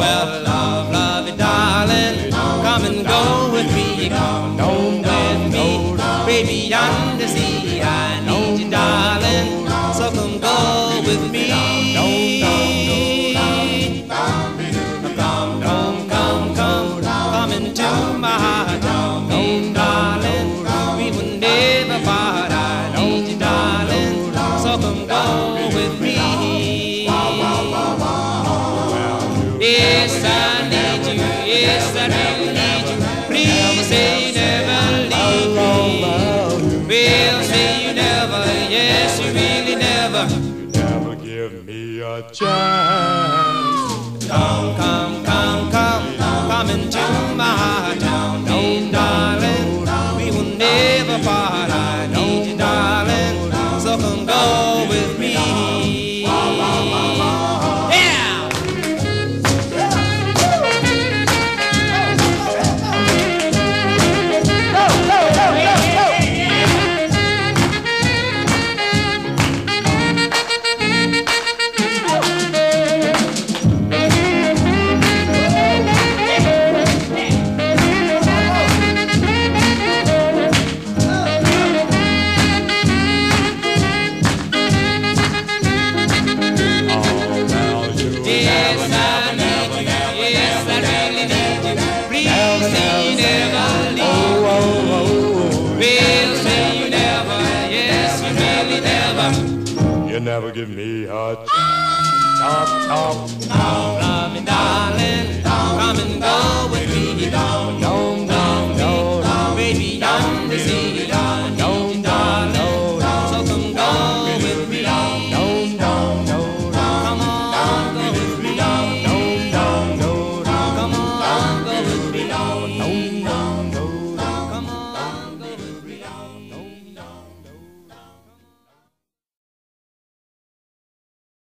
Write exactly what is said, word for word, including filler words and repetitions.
Well, love, love you, darling, come and go with me, come on with me, baby, under sea. I need you, darling, so come go with me. Come, come, come, come, come into my heart, darling, darling, we will never part. I need you, darling, so come go with me. Yes, I need you, yes, I really need you. Please say you never leave me. Well, say you never, yes, you really never. You never give me a chance. Come, come, come, come, come into my heart, darling, darling, we will never part. I need you, darling, so come go with me. You never give me a chance. Talk, talk. Come, love me, darling, come and go with me. Come, come, come, baby, under the sea.